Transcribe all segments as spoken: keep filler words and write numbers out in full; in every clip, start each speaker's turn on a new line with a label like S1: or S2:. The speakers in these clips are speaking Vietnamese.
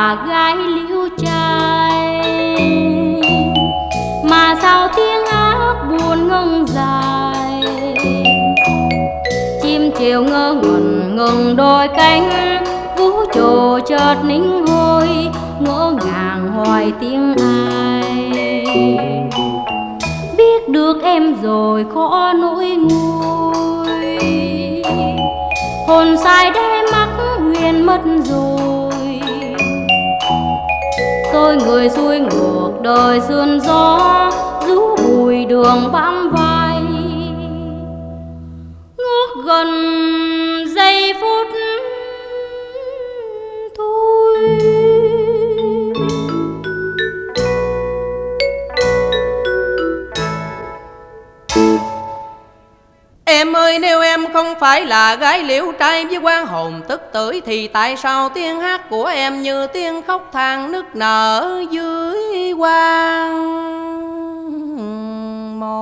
S1: là gái liễu trai, mà sao tiếng hát buồn ngông dài. Chim chiều ngơ ngẩn ngừng đôi cánh, vũ trồ chợt nín hôi, ngỡ ngàng hỏi tiếng ai. Biết được em rồi khó nỗi nguôi, hồn sai đê mắc huyền mất rồi. Tôi người xuôi ngược đời sương gió, rú bụi đường bám vai. Ngước gần giây phút thôi.
S2: Em ơi, nếu em không phải là gái liễu trai với quan hồn tức tưởi, thì tại sao tiếng hát của em như tiếng khóc than nức nở dưới quang mồ?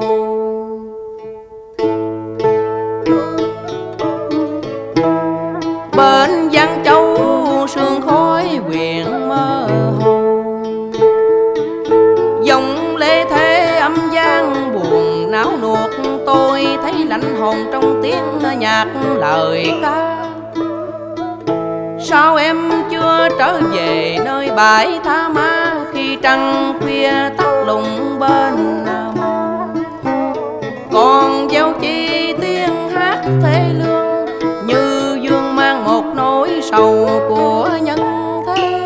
S2: Bên Giang Châu sương khói quyện mơ hồ, dòng lê thế âm gian buồn náo nuột. Tôi thấy lạnh hồn trong tiếng nhạc lời ca. Sao em chưa trở về nơi bãi tha ma, khi trăng khuya tắt lùng bên mồ? Còn gieo chi tiếng hát thê lương, như dương mang một nỗi sầu của nhân thế.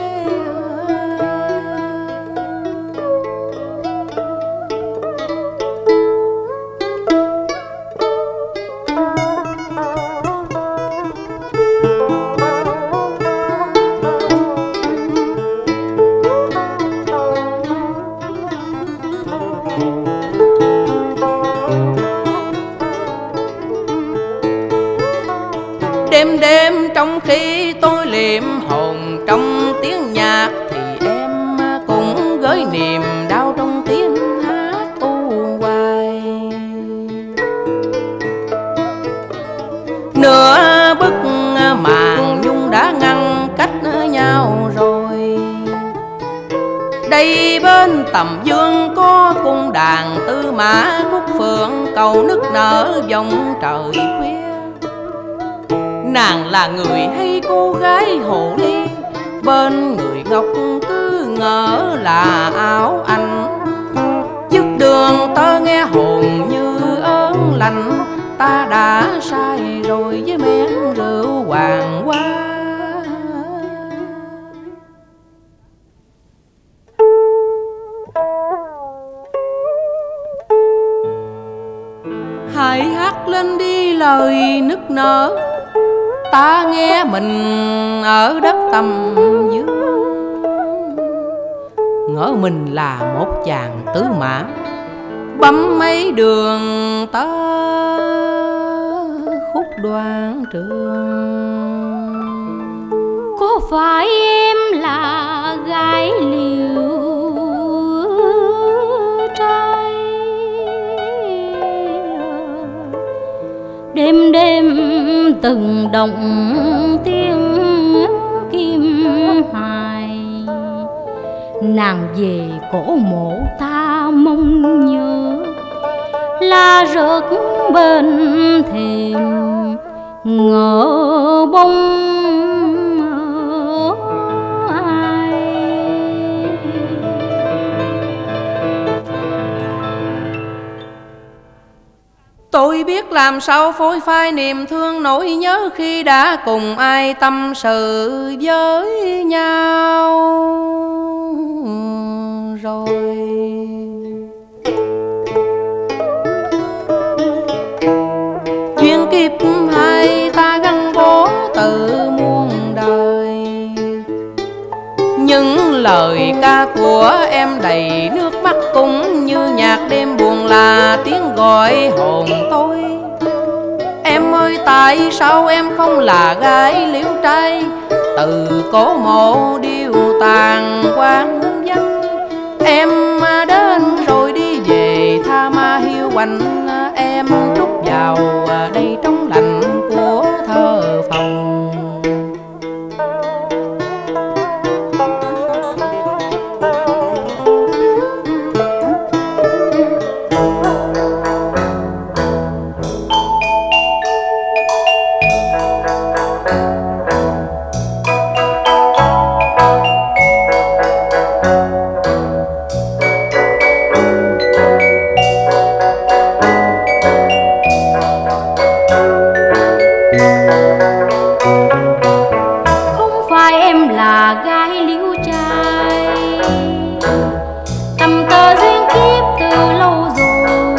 S2: Đêm đêm trong khi tôi liệm hồn trong tiếng nhạc, thì em cũng gửi niềm đau trong tiếng hát u hoài. Nửa bức màn nhung đã ngăn cách nhau rồi. Đây bên tầm dương có cung đàn tư mã khúc phượng, cầu nức nở vòng trời khuya. Nàng là người hay cô gái hồ ly, bên người ngọc cứ ngỡ là áo anh. Dứt đường tơ nghe hồn như ớn lạnh, ta đã sai rồi với men rượu hoàng hoa. Hãy hát lên đi lời nức nở, ta nghe mình ở đất tầm dương. Ngỡ mình là một chàng tứ mã, bấm mấy đường tơ khúc đoan trường.
S1: Có phải em là gái liễu trai, đêm đêm từng động tiếng kim hài? Nàng về cổ mộ ta mong nhớ, la rớt bên thềm ngỡ bông ai.
S2: Tôi biết làm sao phôi phai niềm thương nỗi nhớ, khi đã cùng ai tâm sự với nhau rồi. Duyên kiếp hai ta gắn bó từ muôn đời, những lời ca của em đầy nước mắt, cũng như nhạc đêm buồn là tiếng gọi hồn tôi. Em ơi, tại sao em không là gái liễu trai, từ cổ mộ điêu tàn quan văn? Em đến rồi đi về tha ma hiu quạnh, em trút vào đây trong lạnh của thơ phòng.
S1: liễu trai. Tầm tơ duyên kiếp từ lâu rồi,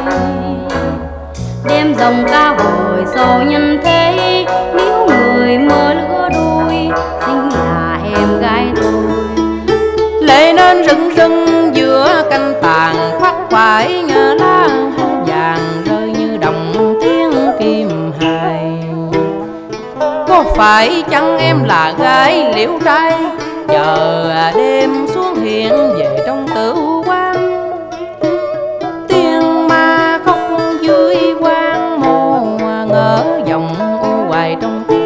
S1: đêm dòng ca hồi sau nhân thế. Nếu người mơ lứa đôi, xinh là em gái tôi.
S2: Lệ nên rưng rưng giữa canh tàn, khoác phải nhờ lá vàng rơi như đồng tiếng kim hài. Có phải chăng em là gái liễu trai, chờ đêm xuống hiện về trong tử quan. Tiếng ma khóc dưới quan mô, ngỡ dòng u hoài trong tiếng